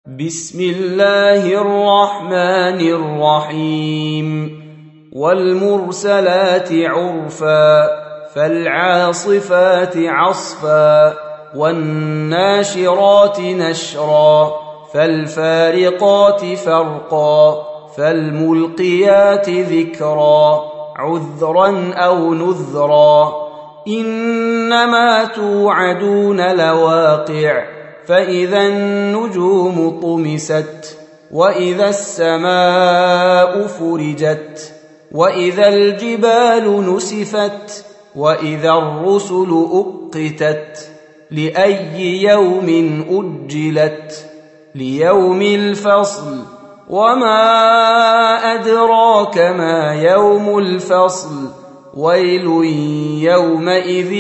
بسم الله الرحمن الرحيم والمرسلات عرفا فالعاصفات عصفا والناشرات نشرا فالفارقات فرقا فالملقيات ذكرا عذرا أو نذرا إنما توعدون لواقع فإذا النجوم طمست وإذا السماء فرجت وإذا الجبال نسفت وإذا الرسل أقتت لأي يوم أجلت ليوم الفصل وما أدراك ما يوم الفصل ويل يومئذ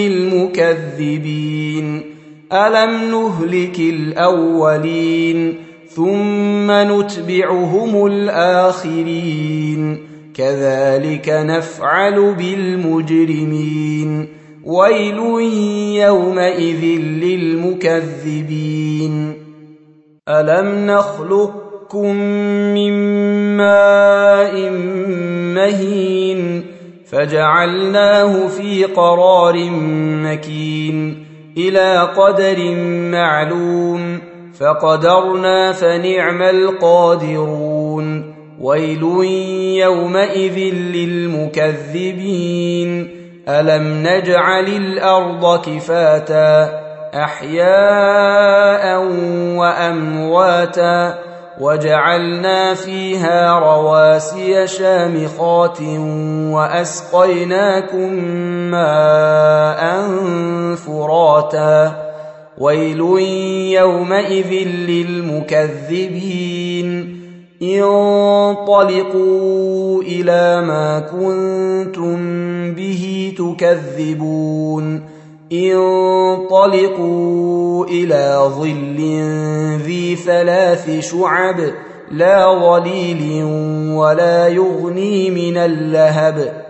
للمكذبين ألم نهلك الأولين ثم نتبعهم الآخرين كذلك نفعل بالمجرمين ويل يومئذ للمكذبين ألم نخلقكم من ماء مهين فجعلناه في قرار مكين إلى قدر معلوم فقدرنا فنعم القادرون ويل يومئذ للمكذبين ألم نجعل الأرض كفاتا أحياء وأمواتا وجعلنا فيها رواسي شامخات وأسقيناكم ماء فراتا ويل يومئذ للمكذبين انطلقوا إلى ما كنتم به تكذبون انطلقوا إلى ظل ذي 3 شعب لا ظليل ولا يغني من اللهب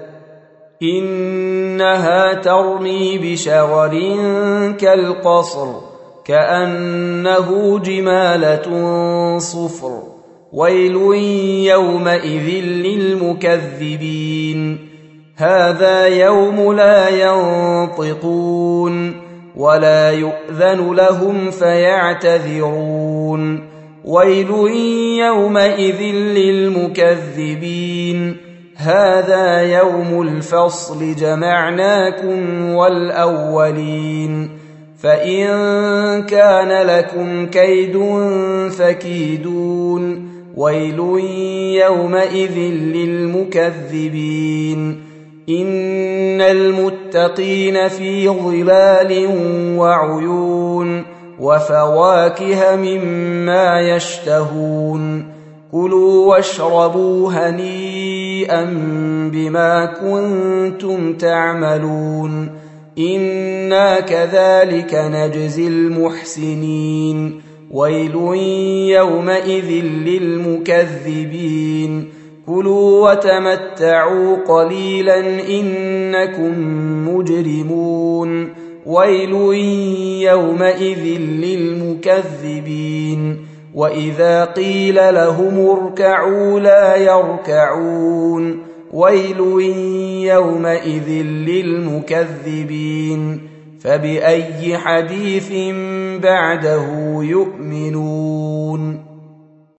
إنها ترمي بشرر كالقصر كأنه جمالة صفر ويل يومئذ للمكذبين هذا يوم لا ينطقون ولا يؤذن لهم فيعتذرون ويل يومئذ للمكذبين هذا يوم الفصل جمعناكم والأولين فإن كان لكم كيد فكيدون ويل يومئذ للمكذبين إن المتقين في ظلال وعيون وفواكه مما يشتهون كلوا واشربوا هنيئا بما كنتم تعملون إنا كذلك نجزي المحسنين ويل يومئذ للمكذبين كلوا وتمتعوا قليلا إنكم مجرمون ويل يومئذ للمكذبين وإذا قيل لهم اركعوا لا يركعون ويل يومئذ للمكذبين فبأي حديث بعده يؤمنون